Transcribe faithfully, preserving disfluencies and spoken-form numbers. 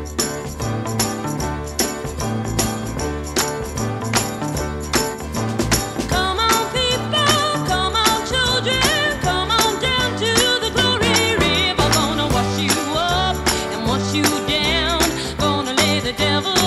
Come on, people, come on, children, come on down to the glory river. Gonna wash you up and wash you down. Gonna lay the devil